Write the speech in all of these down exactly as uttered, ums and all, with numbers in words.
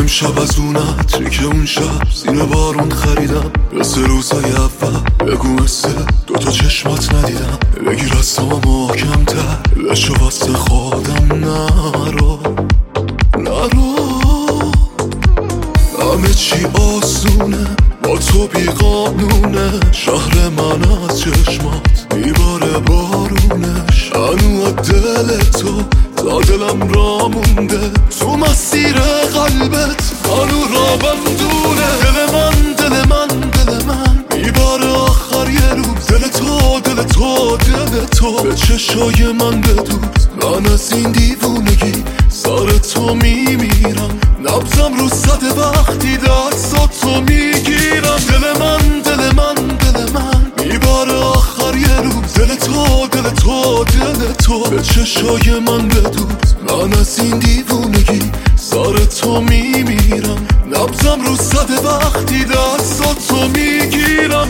امشب از اون عطری که اون شب زیر بارون خریدم، مثل روزای اول بگو مثل دوتا چشمات ندیدم. بگیر از تو محکم‌تر لشو واسه خودم نرو نرو. همه چی آسونه با تو بی قانونه، شهر من از چشمات میباره بارونش. هنو دل تو تا دلم را مونده، تو مسیر قلبت هنو را بندونه. دل من دل من دل من میباره آخر یه روز، دل تو دل تو دل تو به چشای من بدوز. من از این دیوونگی سر تو میمیرم، نبضم رو صده وقتی دست تو میگیرم. دل من دل من دل من میباره آخر یه روز، دل تو دل تو دل تو به چشای من بدوز. من از این دیوونگی سر تو میمیرم، نبضم رو صده وقتی دست تو میگیرم.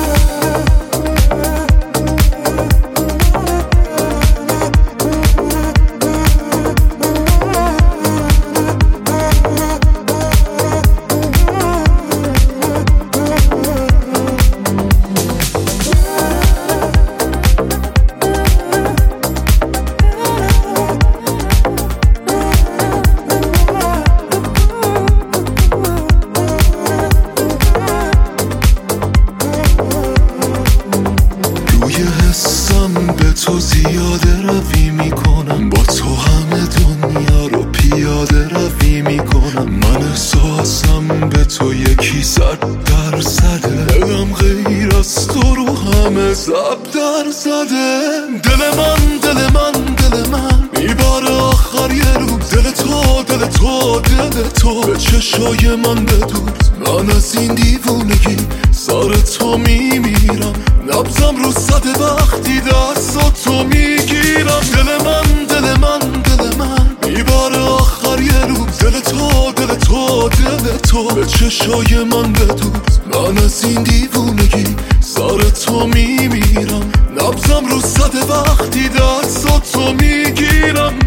به تو زیاده روی میکنم، با تو همه دنیا رو پیاده روی میکنم. من احساسم به تو یکی صد درصده، دلم غیر از تو رو همه زب در زده. دل من دل من دل من میباره آخر یه روز، دل تو دل تو دل تو به چشای من بدوز. من از این دیوونگی سر تو میمیرم، نبضم رو صده وقتی دست تو میگیرم. دل من دل من دل من میباره آخر یه روز، دل تو دل تو دل تو به چشای من بدوز. من از این دیوونگی سر تو میمیرم، نبضم رو صده وقتی دست تو میگیرم.